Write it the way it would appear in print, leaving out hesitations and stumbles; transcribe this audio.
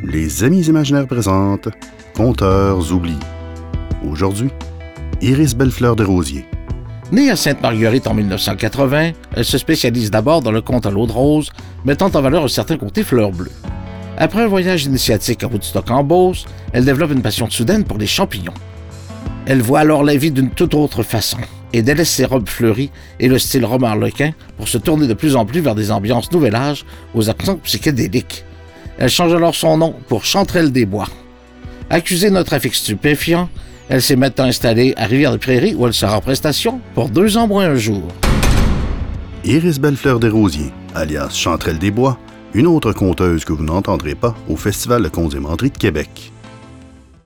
Les Amis imaginaires présentent Conteurs oubliés. Aujourd'hui, Iris Bellefleur-Desrosiers. Née à Sainte-Marguerite en 1980, elle se spécialise d'abord dans le conte à l'eau de rose, mettant en valeur un certain côté fleur bleue. Après un voyage initiatique à Woodstock en Beauce, elle développe une passion soudaine pour les champignons. Elle voit alors la vie d'une toute autre façon et délaisse ses robes fleuries et le style roman harlequin pour se tourner de plus en plus vers des ambiances nouvel âge aux accents psychédéliques. Elle change alors son nom pour Chanterelle des Bois. Accusée d'un trafic stupéfiant, elle s'est maintenant installée à Rivière-des-Prairies où elle sera en prestation pour 2 ans moins un jour. Iris Bellefleur-Desrosiers, alias Chanterelle des Bois, une autre conteuse que vous n'entendrez pas au Festival de contes et menteries de Québec.